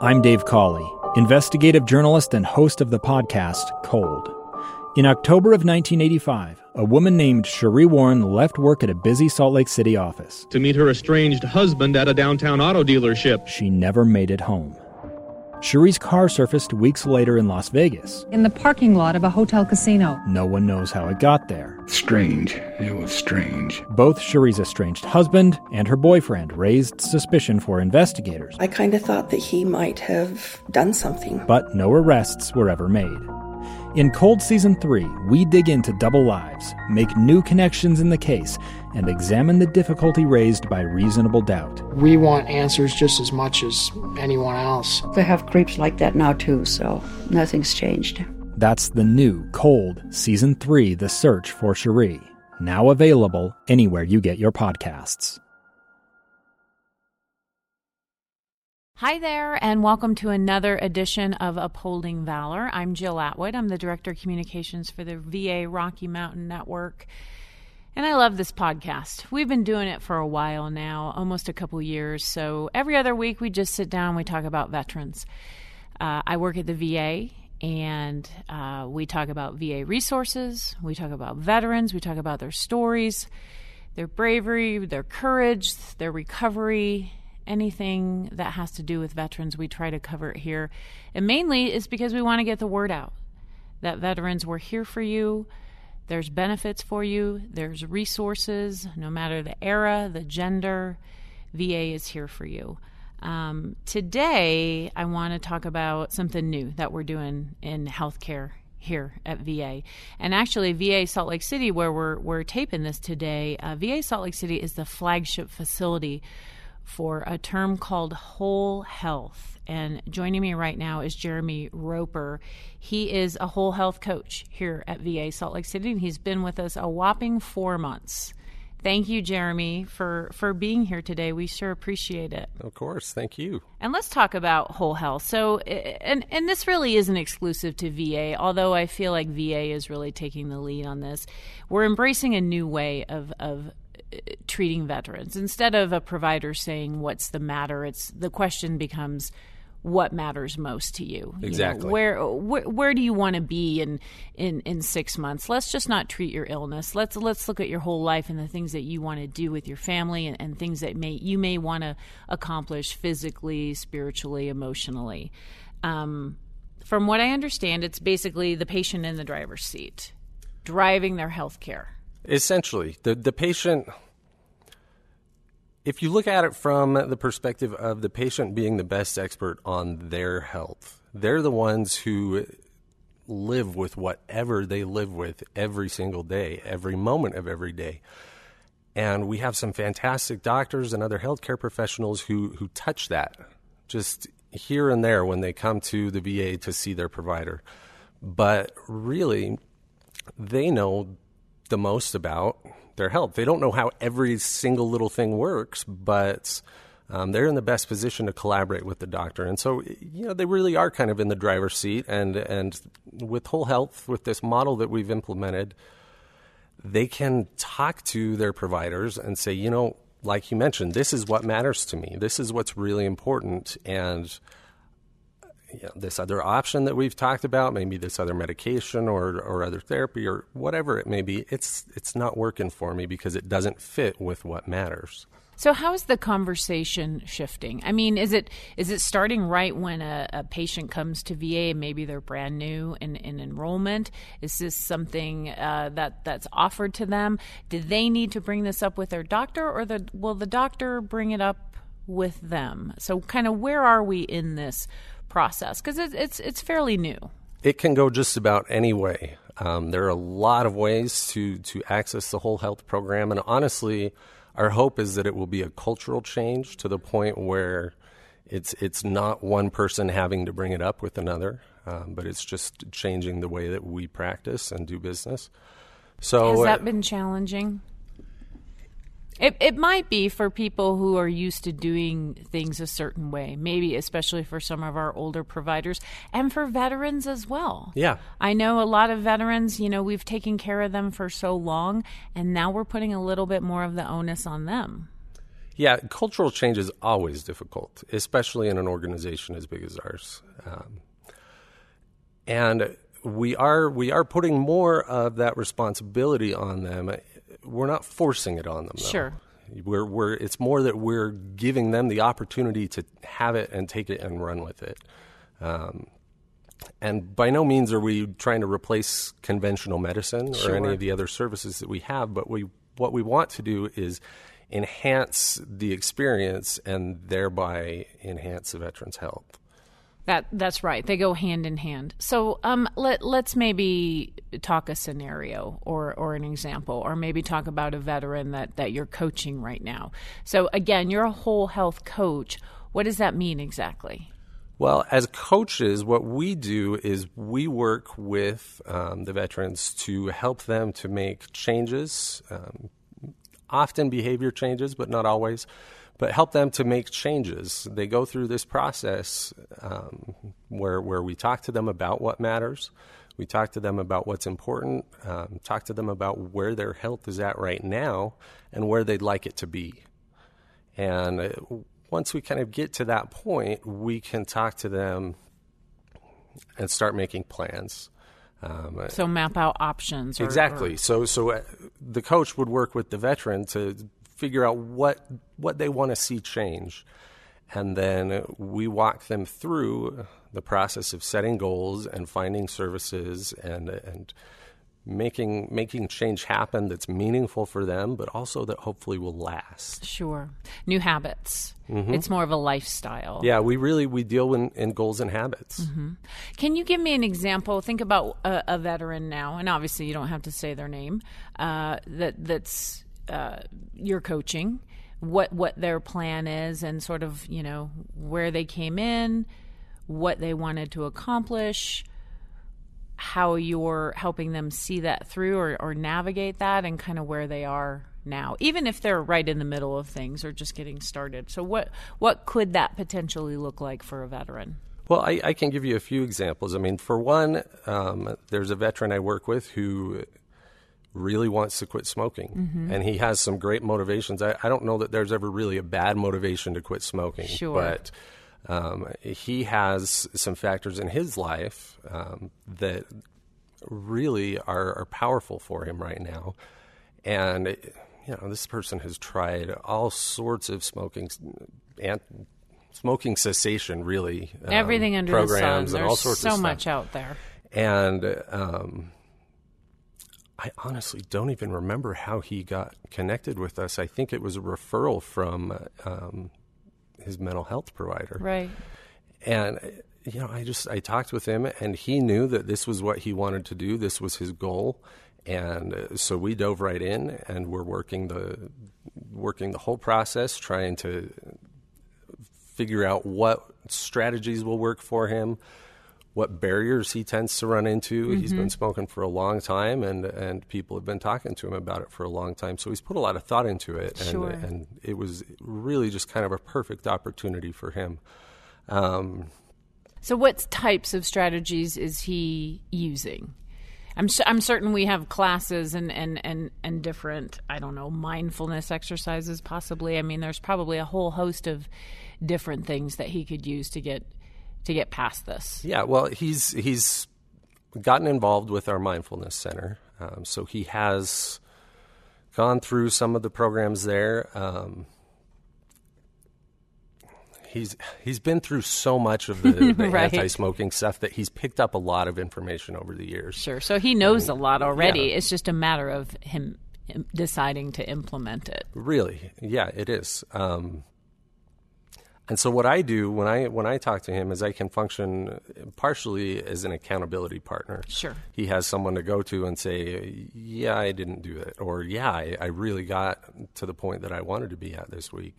I'm Dave Cawley, investigative journalist and host of the podcast Cold. In October of 1985, a woman named Cherie Warren left work at a busy Salt Lake City office to meet her estranged husband at a downtown auto dealership. She never made it home. Cherie's car surfaced weeks later in Las Vegas. In the parking lot of a hotel casino. No one knows how it got there. Strange. It was strange. Both Cherie's estranged husband and her boyfriend raised suspicion for investigators. I kind of thought that he might have done something. But no arrests were ever made. In Cold Season 3, we dig into double lives, make new connections in the case, and examine the difficulty raised by reasonable doubt. We want answers just as much as anyone else. They have creeps like that now too, so nothing's changed. That's the new Cold Season 3, The Search for Cherie, now available anywhere you get your podcasts. Hi there, and welcome to another edition of Upholding Valor. I'm Jill Atwood. I'm the Director of Communications for the VA Rocky Mountain Network, and I love this podcast. We've been doing it for a while now, almost a couple years, so every other week we just sit down and we talk about veterans. I work at the VA, and we talk about VA resources, we talk about veterans, we talk about their stories, their bravery, their courage, their recovery. Anything that has to do with veterans, we try to cover it here. And mainly it's because we want to get the word out that veterans, we're here for you. There's benefits for you. There's resources, no matter the era, the gender, VA is here for you. Today, I want to talk about something new that we're doing in healthcare here at VA. And actually, VA Salt Lake City, where we're taping this today, VA Salt Lake City is the flagship facility for a term called whole health. And joining me right now is Jeremy Roper. He is a whole health coach here at VA Salt Lake City, and he's been with us a whopping 4 months. Thank you, Jeremy, for being here today. We sure appreciate it. Of course. Thank you. And let's talk about whole health. So, and this really isn't exclusive to VA, although I feel like VA is really taking the lead on this. We're embracing a new way of treating veterans. Instead of a provider saying what's the matter, the question becomes what matters most to you. Exactly. You know, where do you want to be in 6 months? Let's just not treat your illness. Let's look at your whole life and the things that you want to do with your family and things that you may want to accomplish physically, spiritually, emotionally. From what I understand, it's basically the patient in the driver's seat, driving their health care. Essentially, the patient, if you look at it from the perspective of the patient being the best expert on their health, they're the ones who live with whatever they live with every single day, every moment of every day. And we have some fantastic doctors and other healthcare professionals who touch that just here and there when they come to the VA to see their provider. But really, they know the most about their health. They don't know how every single little thing works, but they're in the best position to collaborate with the doctor. And so, they really are kind of in the driver's seat. And with whole health, with this model that we've implemented, they can talk to their providers and say, like you mentioned, this is what matters to me. This is what's really important. And this other option that we've talked about, maybe this other medication or other therapy or whatever it may be, it's not working for me because it doesn't fit with what matters. So how is the conversation shifting? I mean, is it starting right when a patient comes to VA and maybe they're brand new in enrollment? Is this something that's offered to them? Do they need to bring this up with their doctor, or will the doctor bring it up with them? So kind of where are we in this process? Because it's fairly new. It can go just about any way. There are a lot of ways to access the whole health program, and honestly, our hope is that it will be a cultural change to the point where it's not one person having to bring it up with another, but it's just changing the way that we practice and do business. So has that been challenging? It might be for people who are used to doing things a certain way, maybe especially for some of our older providers and for veterans as well. Yeah. I know a lot of veterans, we've taken care of them for so long, and now we're putting a little bit more of the onus on them. Yeah, cultural change is always difficult, especially in an organization as big as ours. And we are putting more of that responsibility on them. We're not forcing it on them, though. Sure. It's more that we're giving them the opportunity to have it and take it and run with it. And by no means are we trying to replace conventional medicine or any of the other services that we have, but what we want to do is enhance the experience and thereby enhance the veteran's health. That's right. They go hand in hand. So let's maybe talk a scenario or an example, or maybe talk about a veteran that you're coaching right now. So again, you're a whole health coach. What does that mean exactly? Well, as coaches, what we do is we work with the veterans to help them to make changes, often behavior changes, but not always, but help them to make changes. They go through this process where we talk to them about what matters. We talk to them about what's important, talk to them about where their health is at right now and where they'd like it to be. And once we kind of get to that point, we can talk to them and start making plans. So map out options. Exactly. So the coach would work with the veteran to figure out what they want to see change. And then we walk them through the process of setting goals and finding services and making change happen that's meaningful for them, but also that hopefully will last. Sure. New habits. Mm-hmm. It's more of a lifestyle. Yeah, we deal in goals and habits. Mm-hmm. Can you give me an example? Think about a veteran now, and obviously you don't have to say their name, that's you're coaching, what their plan is and sort of, where they came in, what they wanted to accomplish, how you're helping them see that through or navigate that, and kind of where they are now, even if they're right in the middle of things or just getting started. So what could that potentially look like for a veteran? Well, I can give you a few examples. I mean, for one, there's a veteran I work with who really wants to quit smoking, mm-hmm. and he has some great motivations. I don't know that there's ever really a bad motivation to quit smoking, sure. But he has some factors in his life that really are powerful for him right now. And, this person has tried all sorts of smoking cessation, really. Everything under the sun. There's all sorts so of stuff. much out there. And I honestly don't even remember how he got connected with us. I think it was a referral from his mental health provider. Right. And, I talked with him, and he knew that this was what he wanted to do. This was his goal. And so we dove right in, and we're working the whole process, trying to figure out what strategies will work for him, what barriers he tends to run into. Mm-hmm. He's been smoking for a long time, and people have been talking to him about it for a long time. So he's put a lot of thought into it, sure. And it was really just kind of a perfect opportunity for him. So what types of strategies is he using? I'm certain we have classes and different, mindfulness exercises possibly. I mean, there's probably a whole host of different things that he could use to get past this. Yeah, well, he's gotten involved with our mindfulness center, so he has gone through some of the programs there. He's been through so much of the right. anti-smoking stuff that he's picked up a lot of information over the years. Sure, so he knows a lot already. Yeah. It's just a matter of him deciding to implement it. Really, yeah, it is. And so what I do when I talk to him is I can function partially as an accountability partner. Sure. He has someone to go to and say, yeah, I didn't do it, or yeah, I really got to the point that I wanted to be at this week.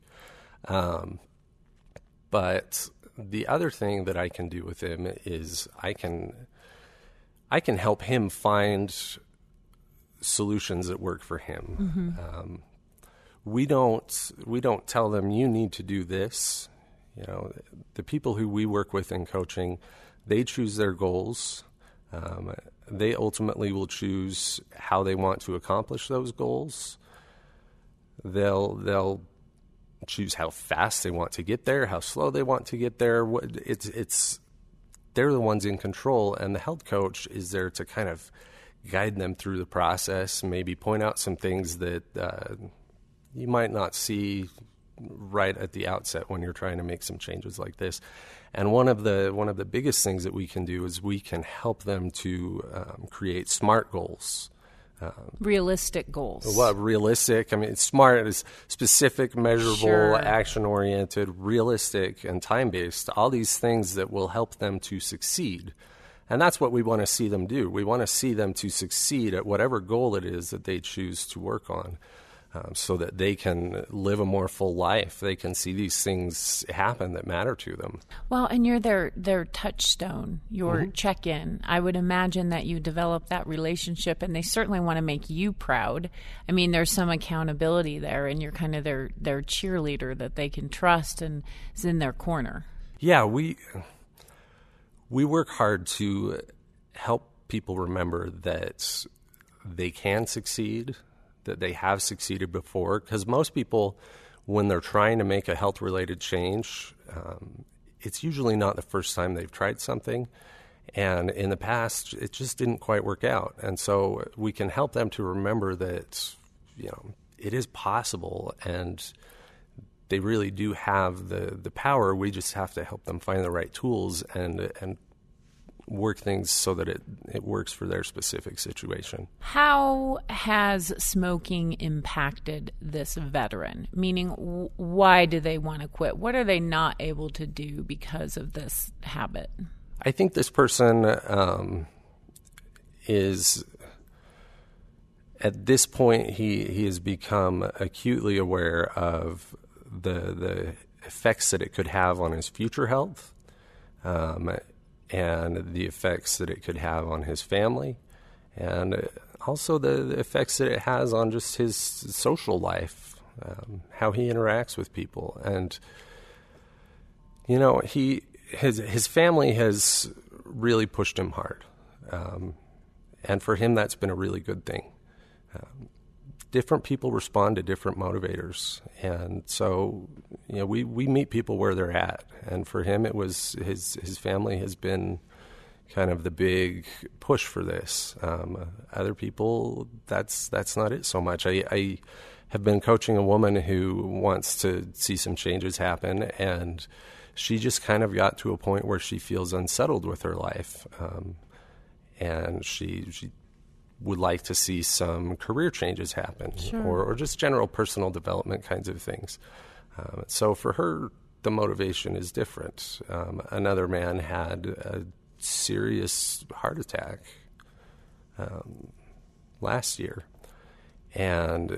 But the other thing that I can do with him is I can help him find solutions that work for him. Mm-hmm. We don't tell them you need to do this. The people who we work with in coaching, they choose their goals. They ultimately will choose how they want to accomplish those goals. They'll choose how fast they want to get there, how slow they want to get there. They're the ones in control, and the health coach is there to kind of guide them through the process, maybe point out some things that you might not see right at the outset when you're trying to make some changes like this. And one of the biggest things that we can do is we can help them to create SMART goals. Realistic goals. Well, realistic. I mean, SMART is specific, measurable, Sure. action-oriented, realistic, and time-based. All these things that will help them to succeed. And that's what we want to see them do. We want to see them to succeed at whatever goal it is that they choose to work on, so that they can live a more full life. They can see these things happen that matter to them. Well, and you're their touchstone, your check-in. I would imagine that you develop that relationship, and they certainly want to make you proud. I mean, there's some accountability there, and you're kind of their cheerleader that they can trust and is in their corner. Yeah, we work hard to help people remember that they can succeed, that they have succeeded before, because most people, when they're trying to make a health-related change, it's usually not the first time they've tried something, and in the past, it just didn't quite work out. And so we can help them to remember that, it is possible, and they really do have the power. We just have to help them find the right tools and work things so that it works for their specific situation. How has smoking impacted this veteran? Meaning, why do they want to quit? What are they not able to do because of this habit? I think this person is, at this point, he has become acutely aware of the effects that it could have on his future health, and the effects that it could have on his family, and also the effects that it has on just his social life, how he interacts with people. And, his family has really pushed him hard. And for him, that's been a really good thing. Different people respond to different motivators. And so, we meet people where they're at. And for him, it was his family has been kind of the big push for this. Other people, that's not it so much. I have been coaching a woman who wants to see some changes happen, and she just kind of got to a point where she feels unsettled with her life. And she would like to see some career changes happen, Sure. or just general personal development kinds of things. So for her, the motivation is different. Another man had a serious heart attack last year, and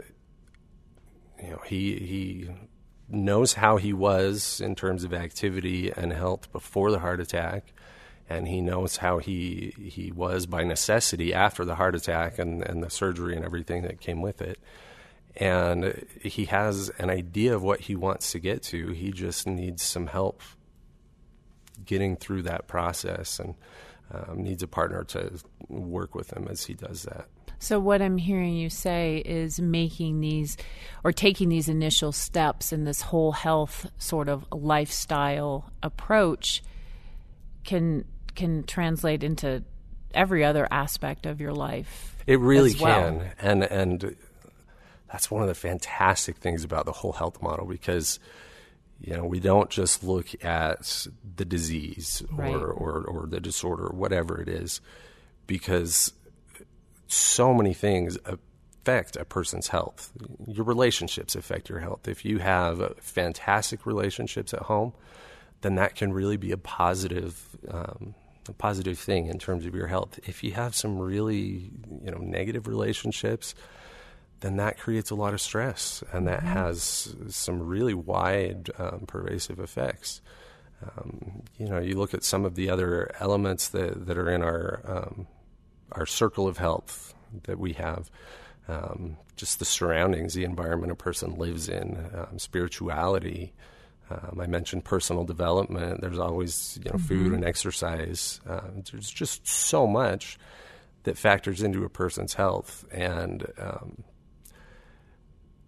he knows how he was in terms of activity and health before the heart attack, and he knows how he was by necessity after the heart attack and the surgery and everything that came with it. And he has an idea of what he wants to get to. He just needs some help getting through that process, and needs a partner to work with him as he does that. So what I'm hearing you say is making these or taking these initial steps in this whole health sort of lifestyle approach can translate into every other aspect of your life. It really as well. can. And that's one of the fantastic things about the whole health model, because we don't just look at the disease Right. or the disorder, whatever it is, because so many things affect a person's health. Your relationships affect your health. If you have fantastic relationships at home, then that can really be a positive thing in terms of your health. If you have some really negative relationships, then that creates a lot of stress, and that has some really wide, pervasive effects. You look at some of the other elements that are in our circle of health that we have, just the surroundings, the environment a person lives in, spirituality. I mentioned personal development. There's always, food and exercise. There's just so much that factors into a person's health, and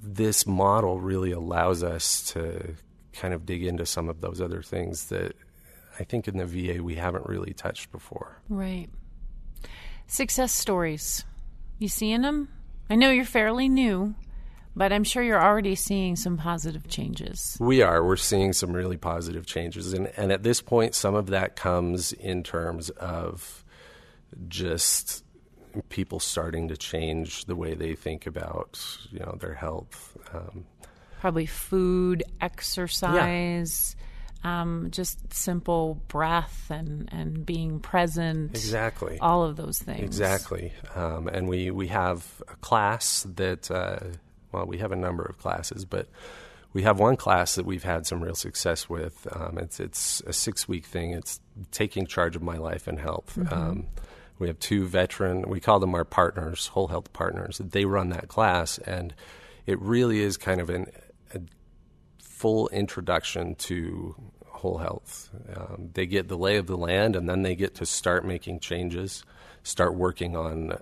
this model really allows us to kind of dig into some of those other things that I think in the VA we haven't really touched before. Right. Success stories. You seeing them? I know you're fairly new, but I'm sure you're already seeing some positive changes. We are. We're seeing some really positive changes. And at this point, some of that comes in terms of just people starting to change the way they think about, their health. Probably food, exercise, just simple breath and being present. Exactly. All of those things. Exactly. And we have a class that, we have a number of classes, but we have one class that we've had some real success with. It's a 6-week thing. It's taking charge of my life and health. Mm-hmm. We have 2 we call them our partners, Whole Health Partners. They run that class, and it really is kind of a full introduction to whole health. They get the lay of the land, and then they get to start making changes, start working on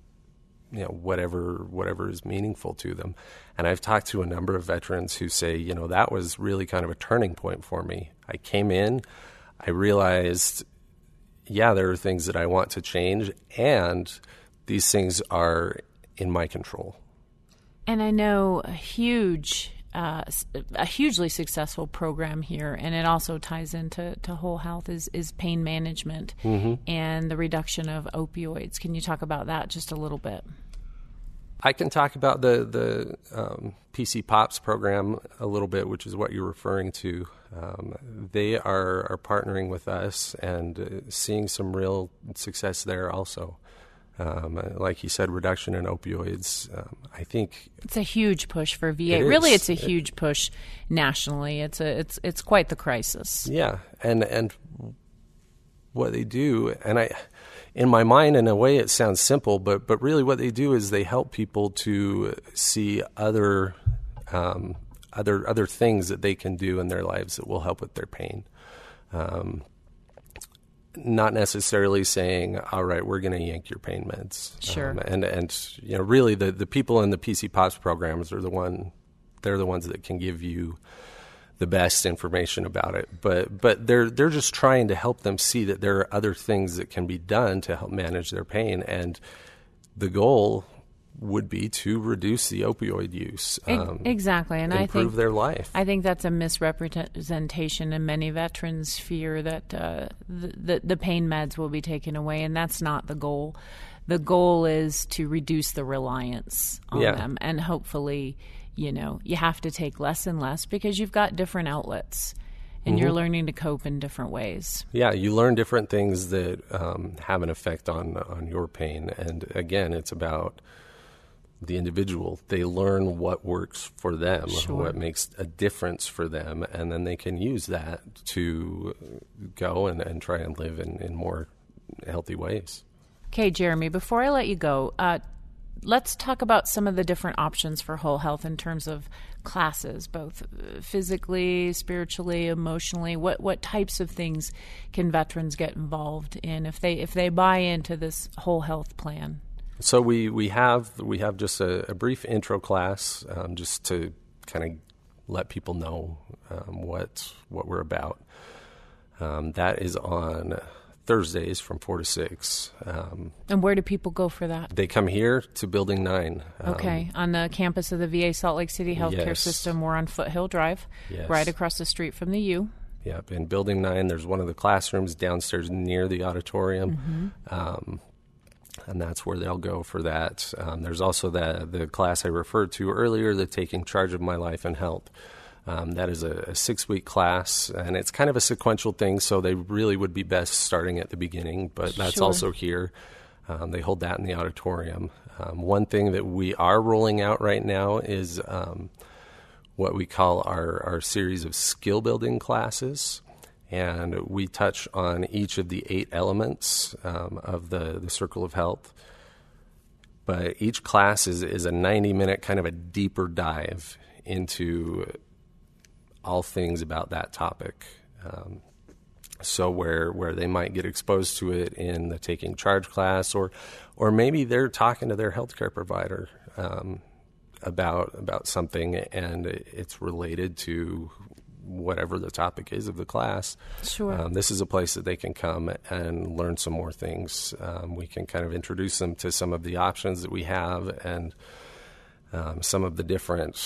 whatever is meaningful to them. And I've talked to a number of veterans who say, that was really kind of a turning point for me. I came in, I realized, there are things that I want to change, and these things are in my control. And I know a hugely successful program here, and it also ties into whole health, is pain management and the reduction of opioids. Can you talk about that just a little bit? I can talk about the PC Pops program a little bit, which is what you're referring to. They are partnering with us and seeing some real success there also. Like you said, reduction in opioids. I think it's a huge push for VA. Really, it's a huge push nationally. It's quite the crisis. Yeah, and what they do, and in my mind, in a way, it sounds simple, but really, what they do is they help people to see other things that they can do in their lives that will help with their pain. Not necessarily saying, all right, we're going to yank your pain meds. Sure. And really the people in the PC Pops programs they're the ones that can give you the best information about it. But they're just trying to help them see that there are other things that can be done to help manage their pain. And the goal would be to reduce the opioid use. Exactly. And improve their life. I think that's a misrepresentation, and many veterans fear that the pain meds will be taken away, and that's not the goal. The goal is to reduce the reliance on them, and hopefully, you have to take less and less because you've got different outlets. And you're learning to cope in different ways. Yeah, you learn different things that have an effect on your pain. And again, it's about the individual. They learn what works for them, what makes a difference for them, and then they can use that to go and try and live in more healthy ways. Okay, Jeremy, before I let you go, let's talk about some of the different options for whole health in terms of classes, both physically, spiritually, emotionally. What types of things can veterans get involved in if they buy into this whole health plan? So we have just a brief intro class just to kind of let people know what we're about. That is on Thursdays from 4 to 6. And where do people go for that? They come here to Building 9. Okay, on the campus of the VA Salt Lake City Healthcare System. We're on Foothill Drive, right across the street from the U. Yep, in Building 9, there's one of the classrooms downstairs near the auditorium. And that's where they'll go for that. There's also the class I referred to earlier, the Taking Charge of My Life and Health. That is a 6-week class, and it's kind of a sequential thing, so they really would be best starting at the beginning, but that's also here. They hold that in the auditorium. One thing that we are rolling out right now is what we call our series of skill-building classes. And we touch on each of the 8 elements of the Circle of Health. But each class is a 90-minute kind of a deeper dive into all things about that topic. So where they might get exposed to it in the Taking Charge class, or maybe they're talking to their healthcare provider about something and it's related to whatever the topic is of the class, sure. This is a place that they can come and learn some more things. We can kind of introduce them to some of the options that we have and some of the different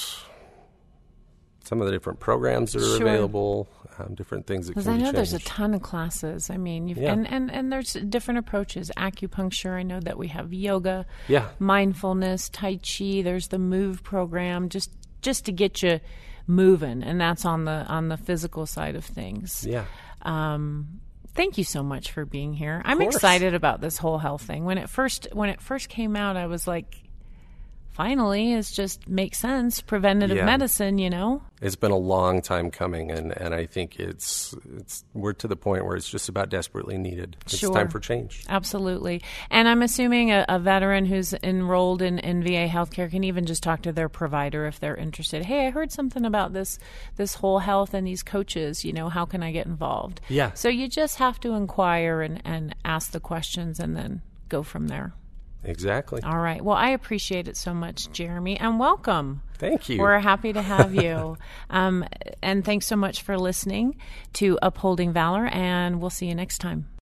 programs that are sure. available, different things that can be changed. Because I know there's a changed. ton of classes. I mean, Yeah. and there's different approaches. Acupuncture, I know that we have yoga, Yeah. mindfulness, Tai Chi. There's the MOVE program, just to get you moving, and that's on the physical side of things. Yeah. Thank you so much for being here. I'm course. excited about this whole health thing. When it first came out, I was like, finally, it just makes sense. Preventative Yeah. medicine, you know? It's been a long time coming, and I think we're to the point where it's just about desperately needed. It's Sure. time for change. Absolutely. And I'm assuming a veteran who's enrolled in VA healthcare can even just talk to their provider if they're interested. Hey, I heard something about this whole health and these coaches, you know, how can I get involved? Yeah. So you just have to inquire and ask the questions and then go from there. Exactly. All right. Well, I appreciate it so much, Jeremy, and welcome. Thank you. We're happy to have you. And thanks so much for listening to Upholding Valor, and we'll see you next time.